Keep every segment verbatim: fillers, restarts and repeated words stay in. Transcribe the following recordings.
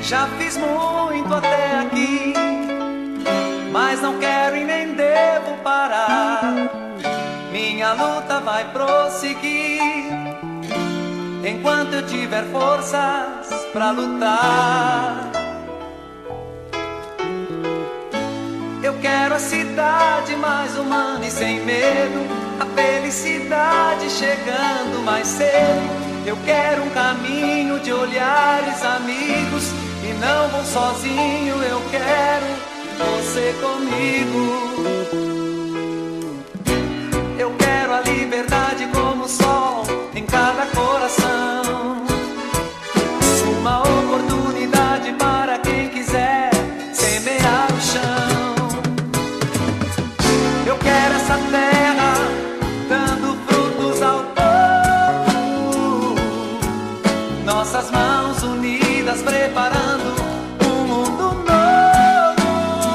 Já fiz muito até aqui, mas não quero e nem devo parar. Minha luta vai prosseguir enquanto eu tiver forças pra lutar. Eu quero a cidade mais humana e sem medo, a felicidade chegando mais cedo. Eu quero um caminho de olhares amigos e não vou sozinho, eu quero você comigo. Eu quero a liberdade como o sol em cada coração, uma oportunidade para quem quiser semear o chão. Eu quero essa terra dando frutos ao povo, nossas mãos unidas preparando um mundo novo,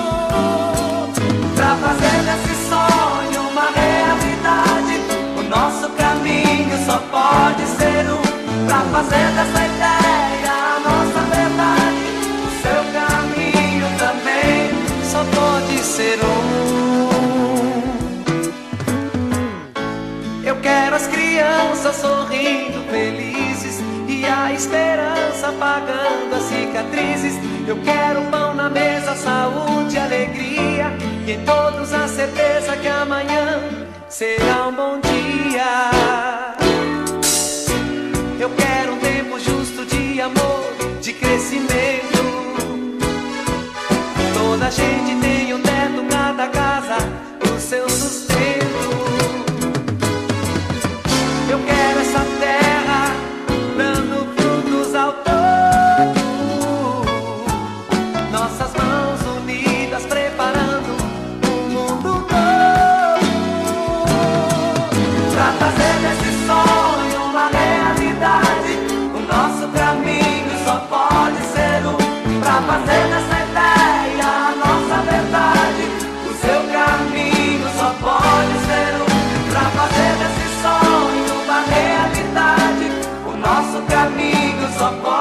pra fazer desse sonho uma realidade. O nosso caminho só pode ser um, pra fazer dessa ideia a nossa verdade. O seu caminho também só pode ser um. Eu quero as crianças sorrindo felizes e a esperança apagando as cicatrizes. Eu quero pão na mesa, saúde, alegria, e em todos a certeza que amanhã será um bom dia. Eu quero um tempo justo de amor, de crescimento. Toda gente tem um teto, cada casa o seu sustento. Eu quero essa terra dando frutos ao povo, nossas mãos unidas preparando um mundo novo, pra fazer desse sonho uma realidade. O nosso caminho só pode ser um, pra fazer dessa ideia a nossa verdade. O seu caminho só pode ser um, pra fazer desse sonho uma realidade. O nosso caminho só pode